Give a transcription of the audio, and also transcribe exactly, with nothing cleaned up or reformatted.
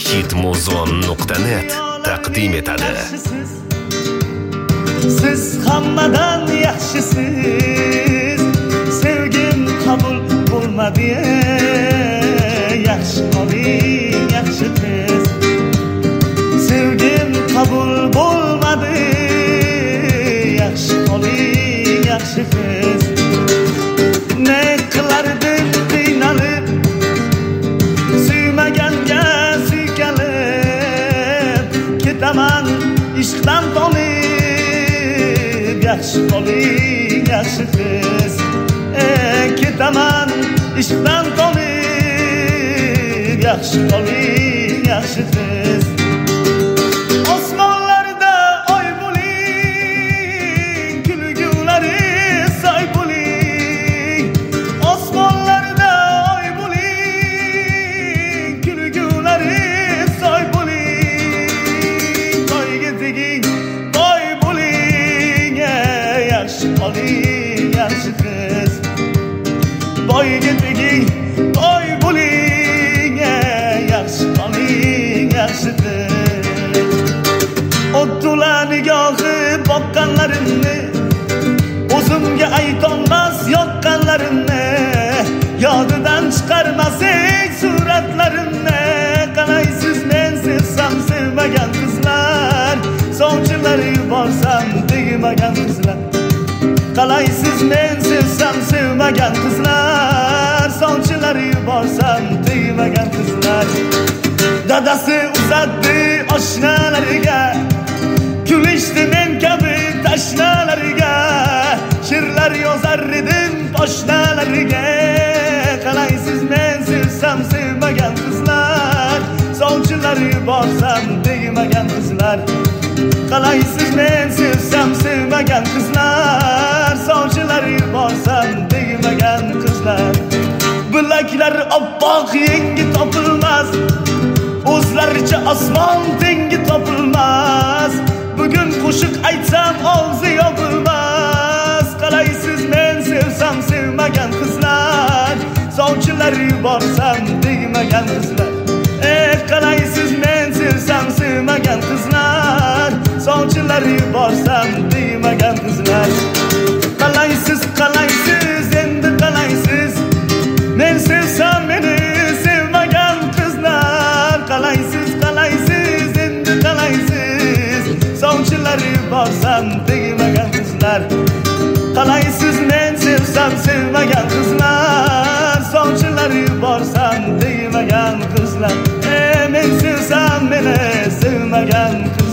hitmuzon nuqta net taqdim etadi. Siz hammadan yaxshisiz, sevgim qabul bo'lmadi. Yaxshi qoling, yaxshi qiz. Sevgim qabul bo'lmadi. Yaxshi qoling, yaxshi qiz. Ne qilardim qiynalib, suymaganga suykalib, ketaman ishqdan tonib. Yaxshi qoling, yaxshi qiz. Ey ketaman ishqdan tonib. Yaxshi qoling, yaxshi qiz. Osmonlarda oy bo'ling, kulgulari soy bo'ling. Osmonlarda oy bo'ling, kulgulari soy bo'ling. Toyga teging, toy bo'ling. Yaxshi qoling, yaxshi qiz. Boyga teging, toy bo'ling. Yaxshi qoling, yaxshi qiz. O'tula nigohi boqqanlarimni, o'zimga aytolmas yoqqanlarimni, yodidan chiqarmasak suratlarimni. Qalaysiz men sevsam sevmagan qizlar, sovchilar yuborsam tegmagan qizlar. Qalaysiz men sevsam sevmagan qizlar, sovchilar yuborsam tegmagan qizlar. Dadasi uzatdi oshnalariga, kulishdi men kabi tashnalariga. She'rlar yozar edim poshnalariga. Qalaysiz men sevsam sevmagan qizlar, sovchilar yuborsam tegmagan qizlar. Qalaysiz men sevsam sevmagan qizlar, sovchilar yuborsam tegmagan qizlar. Bilaklari oppoq yengi topilmas, o'zlaricha osmon tengi topilmas. Bugun qo'shiq aytsam og'zi yopilmas. Qalaysiz men sevsam sevmagan qizlar, sovchilar yuborsam tegmagan qizlar. Ey qalaysiz men sevsam sevmagan qizlar, sovchilar yuborsam tegmagan qizlar. Qalaysiz, qalaysiz, endi qalaysiz, men sevsam meni sevmagan qizlar. Qalaysiz, qalaysiz, endi qalaysiz, sovchilar yuborsam tegmagan qizlar. Qalaysiz men sevsam sevmagan qizlar, sovchilar yuborsam tegmagan qizlar. Ey men sevsam meni sevmagan qizlar.